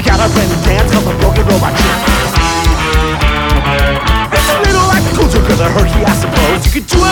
We got our brand new dance called the Broken Robot Chick. It's a little like a culture, cause I heard he, I suppose you could do it